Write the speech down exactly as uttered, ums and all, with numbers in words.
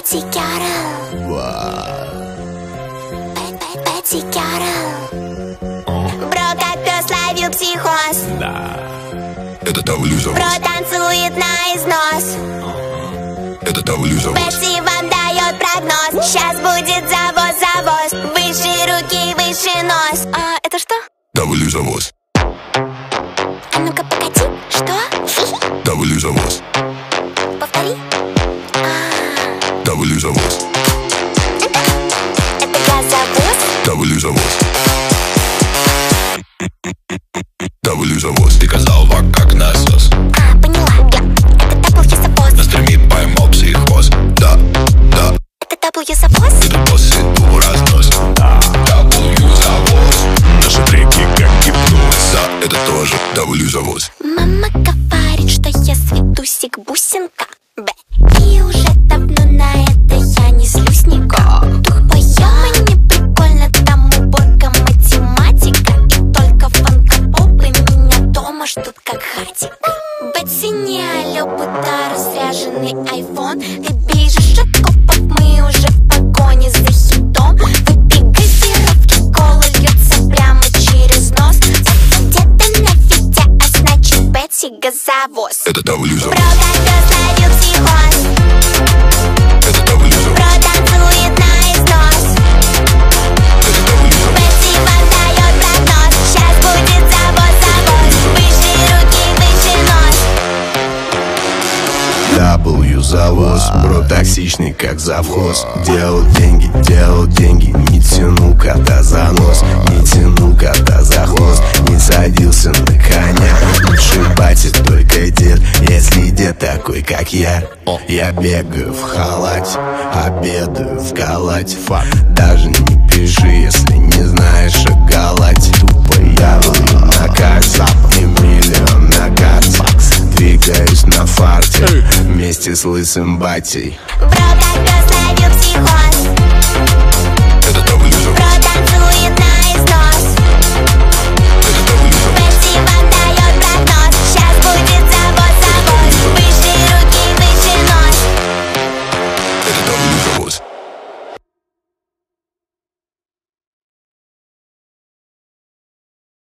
Betty Carroll. Betty Carroll. Бро, как пес ловил психоз. Да. Это давлю за вас. Бро танцует на износ. Это давлю за вас. Бетти вам дает прогноз. Сейчас будет завоз, завоз. Выше руки, выше нос. А, это что? Давлю за вас. А ну-ка, погоди, что? Давлю за вас. Повтори. А, Давлю за вас. это газовоз. Давлю за вас. Давлю за вас. Ты казалва как насос. А, поняла, я. Это W-завоз. На стриме поймал психоз. Да, да. Это W-завоз. Это босс, иду разнос. Да, W завоз. Наши треки как гипноз. Да, это тоже давлю за вас. Мама говорит, что я светусик бусинка. Б. И уже давно на это я не злюсь никак. Тупая, мне прикольно, там уборка, математика. И только фанка-поп и меня дома ждут как хатик. Бетси не алё, будто разряженный айфон. Ты бежишь от копов, мы уже в погоне за хитом. Выпей газировки, кола льется прямо через нос. Где-то на Витя, а значит Бетси газовоз. Это давлю за Бро, вас. как пес ловил психоз. Это давлю за Бро вас. танцует на износ. Это давлю за вас. Бетти вам дает прогноз. Сейчас будет завоз, завоз. Выше руки, выше нос. W завоз, бро токсичный как завхоз. Делал деньги, делал деньги, не тяну кота за нос, не тяну кота за хвост, не садился на коня. Лучше батя, только дед, если дед такой как я. Я бегаю в халате, обедаю в галате. Факт, даже не пиши, если не знаешь о галате. Тупо я на карте, и миллион на карте. Двигаюсь на фарте вместе с лысым батей. Бро, как пес ловил психоз.